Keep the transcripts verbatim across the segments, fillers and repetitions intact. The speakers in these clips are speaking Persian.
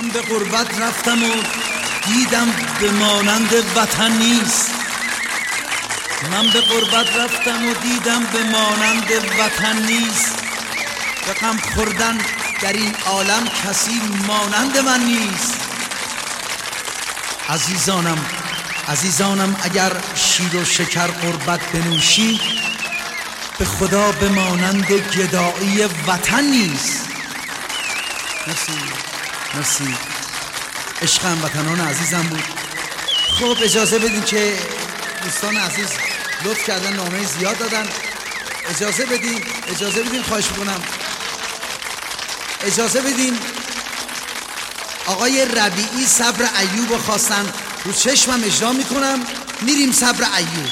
من به غربت رفتم و دیدم به مانند وطن نیست. من به غربت رفتم و دیدم به مانند وطن نیست. به غم خوردن در این عالم کسی مانند من نیست. عزیزانم عزیزانم اگر شیر و شکر غربت بنوشی، به خدا به مانند گدایی وطن نیست. مرسی مرسی. عشقم وطنان عزیزم بود. خب اجازه بدین که دوستان عزیز لطف کردن نامه زیاد دادن. اجازه بدین اجازه بدین خواهش میکنم اجازه بدین آقای ربیعی صبر ایوب خواستن، رو چشمم اجرا میکنم. میریم صبر ایوب.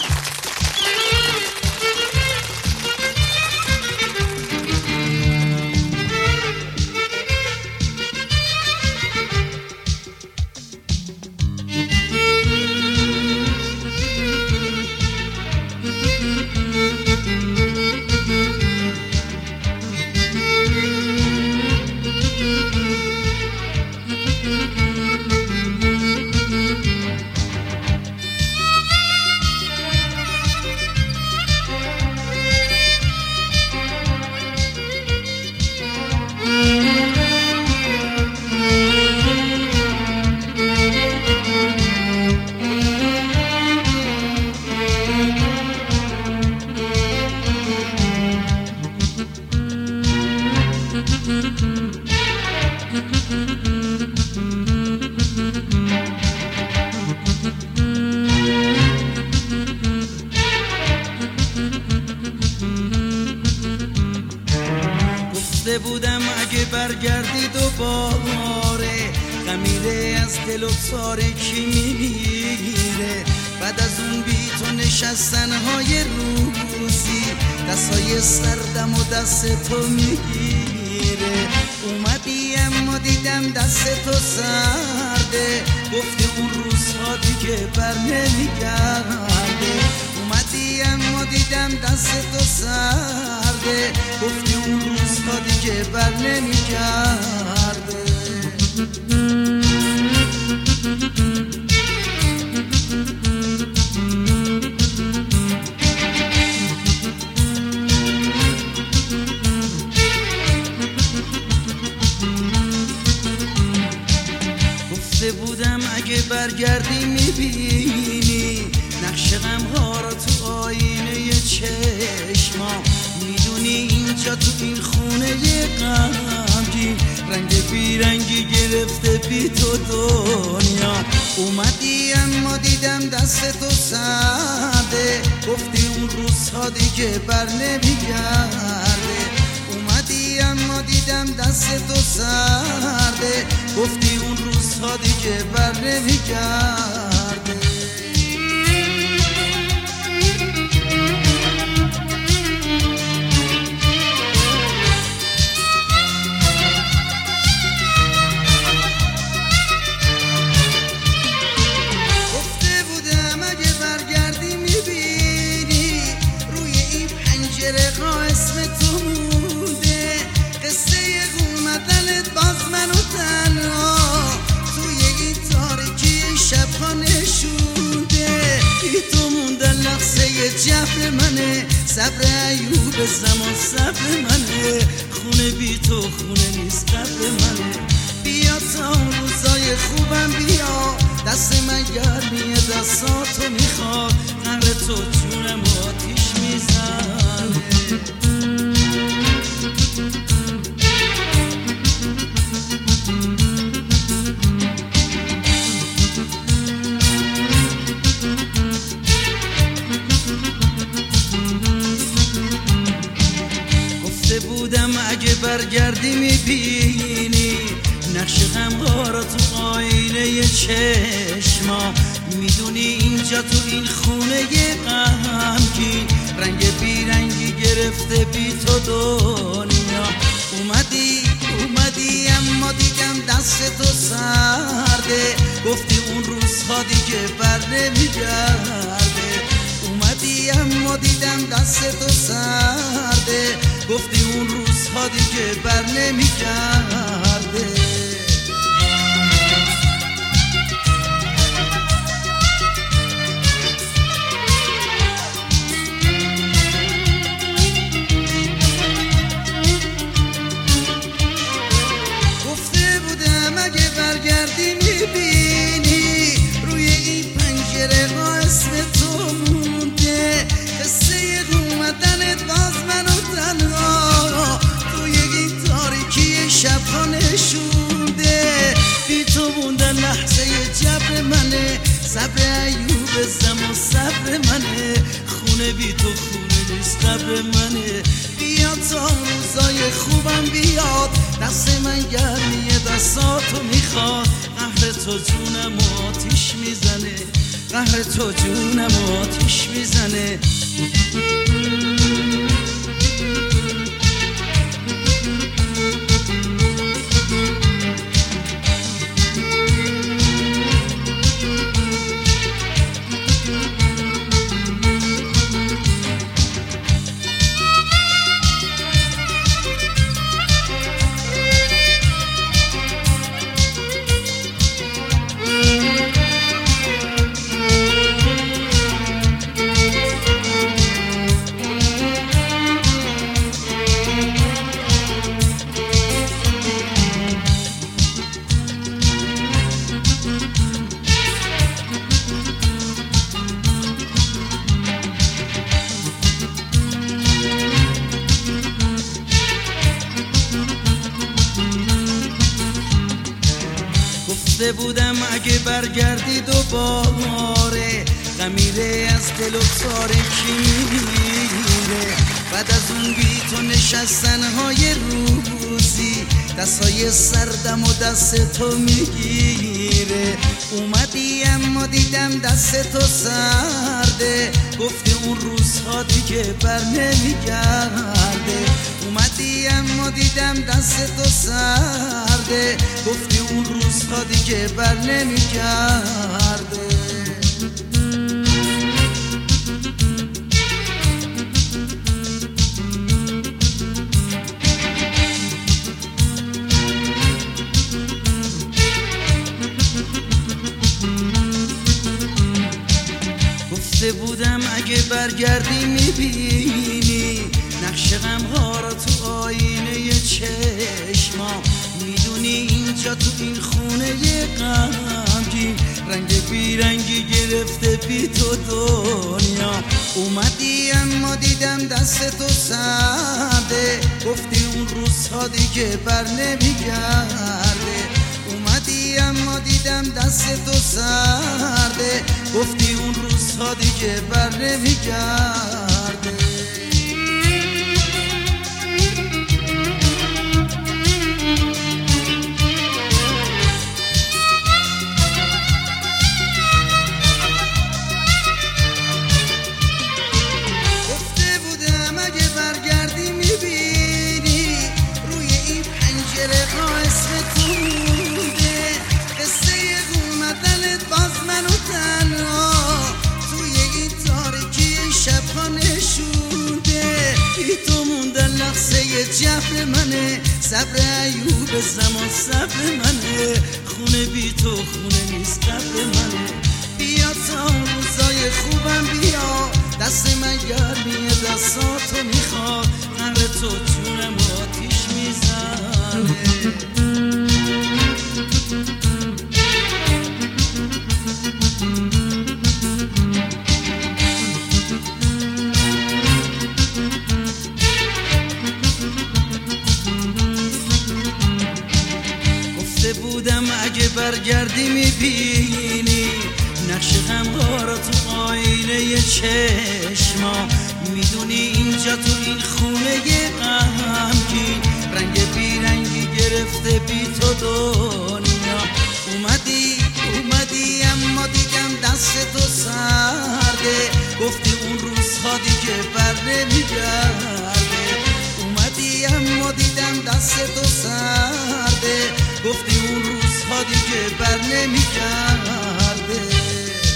بودم اگه برگردی دوباره، خمیره از دل و تاره کی میمیره. بعد از اون بی تو نشستن های روزی، دستای سردم و دست تو میگیره. اومدی اما دیدم دست تو سرده، گفتی اون روزها دیگه بر نمیگرده. اومدی اما دیدم دست تو سرده، گفتی اون روزها دیگه بر نمیگرده. گفته بودم اگه برگردی میبینی نقش غمها را تو آینه چشما. میدونی اینجا تو این خونه غمگین، رنگ بیرنگی گرفته بی تو دنیا. اومدی اما دیدم دست تو سرده، گفتی اون روزها دیگه بر نمیگرده. اومدی اما دیدم دست تو سرده، گفتی اون روزها دیگه بر نمیگرده. اسم تو مونده قصه اومدنت باز منو تنها توی این تاریکی شبها نشونده. بی تو موندن لحظه جفت منه، صبر ایوب زمان صبر منه. خونه بی تو خونه نیست قبل منه. بیا تا اون روزای خوبم بیا، دست من گرمیه دستاتو میخواد. قهر تو جونم آتیش میزنه. گفته بودم اگه برگردی میبینی نقش غمها را تو آینه چشما. میدونی اینجا تو این خونه غمگین، رنگ بیرنگی گرفته بی تو دنیا. اومدی اومدی اما دیدم دست تو سرده، گفتی اون روزها دیگه بر نمیگرده. اومدی اما دیدم دست تو سرده، گفتی اون روزها دیگه بر نمیگرده. شبها نشونده، بی تو موندن لحظه جبر منه، صبر ایوب زمان صبر منه، خونه بی تو خونه نیست قبر منه. بیاد تا روزای خوبم بیاد، دست من گرمیه دستاتو میخواد، قهر تو جونم آتیش میزنه، قهر تو جونم آتیش میزنه. گفته بودم اگه برگردی دوباره، خمیره از دل و تار کی میره، بعد از اون بی تو نشستن های روزی، دستای سردم و دست تو میگیره. اومدی اما دیدم دست تو سرده، گفتی اون روزها دیگه بر نمیگرده. اومدی اما دیدم دست تو سرده، گفتی اون روزها دیگه بر نمیگرده. گفته بودم اگه برگردی میبینی نقش غمها را تو آینه چشما، میدونی اینجا تو این خونه غمگین رنگ بیرنگی گرفته بی تو دنیا. اومدی اما دیدم دست تو سرده، گفتی اون روزها دیگه بر نمیگرده. اومدی اما دیدم دست تو سرده، گفتی اون روزها دیگه بر نمیگرده. گفته بودم اگه برگردی میبینی روی این پنجره ها اسم تو مونده، قصه اومدنت باز منو تنها توی این تاریکی شبها نشونده. بی تو موندن لحظه جبر منه، صبر ایوب زمان صبر منه، خونه بی تو خونه نیست قبر منه. بیا تا روزای خوبم بیا، دست من گرمیه دستاتو میخواد، قهر تو جونم آتیش میزنه. بودم اگه برگردی میبینی نقش غمها را تو آینه چشما، میدونی اینجا تو این خونه غمگین رنگ بیرنگی گرفته بی تو دنیا. اومدی اومدی اما دیدم دست تو سرده، گفتی اون روزها دیگه بر نمیگرده. اومدی اما دیدم دست تو سرده، گفتی اون روزها دیگه بر نمیگرده.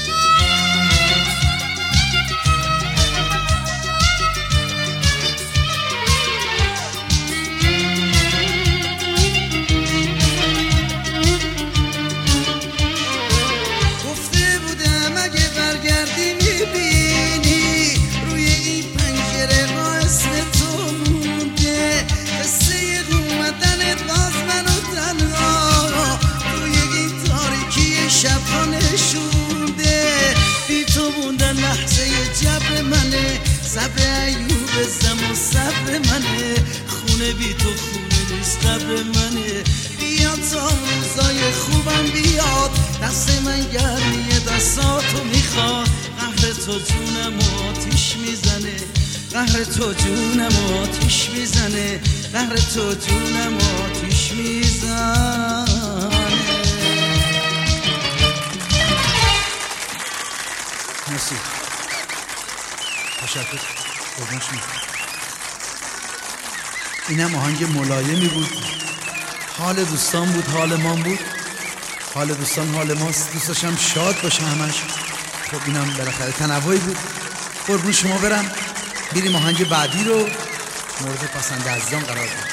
گفته بودم اگه برگردی میبینی روی این پنجره ها اسم تو مونده، قصه اومدنت باز منو تنها توی این تاریکی شبها نشونده. بی تو موندن لحظه جبر منه، صبر ایوب زمان صبر منه، خونه بی تو خونه نیست قبر منه. تو جونم آتیش میزنه، قهر تو جونم آتیش میزنه، قهر تو جونم آتیش میزنه. مرسی، تشکر. قربان شما. اینم آهنگ ملایمی بود، حال دوستان بود، حال ما بود، حال دوستان حال ماست. دوست داشتم شاد باشه همش. خب اینم بالاخره تنوعی بود. قربون شما برم، بریم آهنگ بعدی رو مورد پسند عزیزان قرار بدیم.